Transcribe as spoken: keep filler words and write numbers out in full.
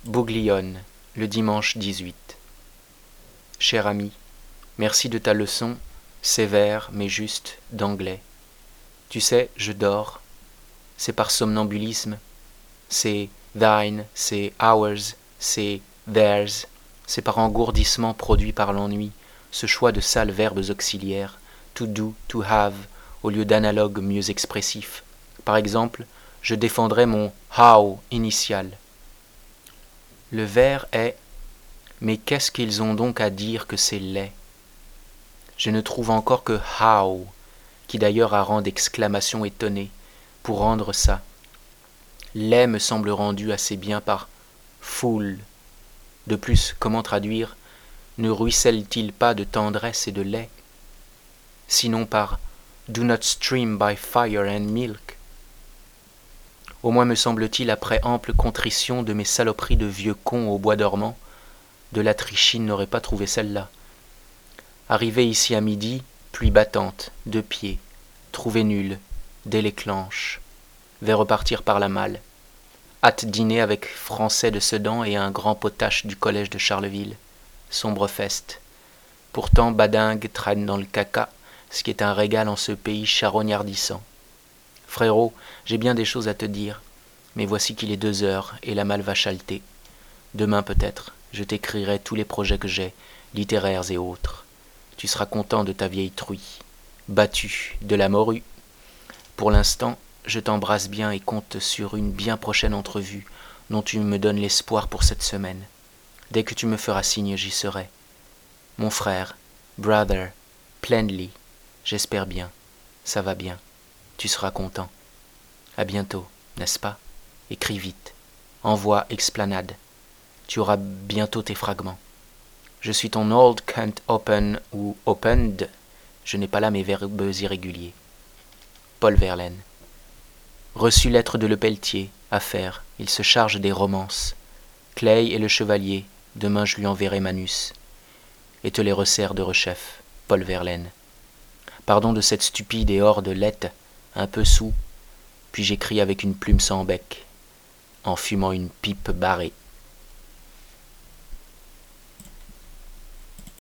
Bouglione, le dimanche dix-huit. Cher ami, merci de ta leçon, sévère mais juste, d'anglais. Tu sais, je dors. C'est par somnambulisme. C'est thine, c'est ours, c'est theirs. C'est par engourdissement produit par l'ennui, ce choix de sales verbes auxiliaires, to do, to have, au lieu d'analogues mieux expressifs. Par exemple, je défendrai mon how initial. Le vers est « Mais qu'est-ce qu'ils ont donc à dire que c'est laid ?» Je ne trouve encore que « how », qui d'ailleurs a rang d'exclamation étonnée, pour rendre ça. « Laid » me semble rendu assez bien par « fool ». De plus, comment traduire « Ne ruisselle-t-il pas de tendresse et de lait » sinon par « Do not stream by fire and milk ». Au moins me semble-t-il, après ample contrition de mes saloperies de vieux cons au bois dormant, de la trichine n'aurait pas trouvé celle-là. Arrivé ici à midi, pluie battante, deux pieds, trouvé nul, dès les clenches, vais repartir par la malle. Hâte dîner avec Français de Sedan et un grand potache du collège de Charleville. Sombre feste. Pourtant Badingue traîne dans le caca, ce qui est un régal en ce pays charognardissant. Frérot, j'ai bien des choses à te dire, mais voici qu'il est deux heures et la malle va chalter. Demain peut-être, je t'écrirai tous les projets que j'ai, littéraires et autres. Tu seras content de ta vieille truie, battue de la morue. Pour l'instant, je t'embrasse bien et compte sur une bien prochaine entrevue, dont tu me donnes l'espoir pour cette semaine. Dès que tu me feras signe, j'y serai. Mon frère, brother, Plenly, j'espère bien, ça va bien. Tu seras content. À bientôt, n'est-ce pas? Écris vite. Envoie Explanade. Tu auras bientôt tes fragments. Je suis ton old can't open ou opened. Je n'ai pas là mes verbes irréguliers. Paul Verlaine. Reçu lettre de Le Pelletier. Affaire. Il se charge des romances. Clay et le chevalier. Demain je lui enverrai Manus. Et te les resserre de rechef. Paul Verlaine. Pardon de cette stupide et hors de lettre. Un peu saoul, puis j'écris avec une plume sans bec, en fumant une pipe barrée.